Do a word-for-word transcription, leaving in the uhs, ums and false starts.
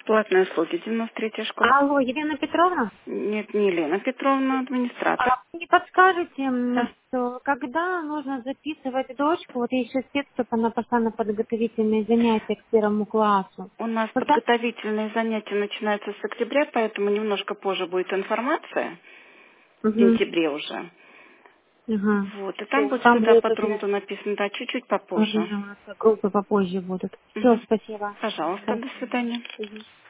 Платные услуги, девяносто третья школа. Алло, Елена Петровна? Нет, не Елена Петровна, администратор. А вы не подскажете, м, Да. что когда нужно записывать дочку, вот ей шесть лет, чтобы она пошла на подготовительные занятия к первому классу? У нас Когда? подготовительные занятия начинаются с октября, поэтому немножко позже будет информация, в Угу. сентябре уже. Ага. Вот, и там Всё, будет там всегда будет подробно уже написано, да, чуть-чуть попозже. ага, группы попозже будут. Все, Мгм. спасибо. Пожалуйста, До до свидания. свидания. Мгм.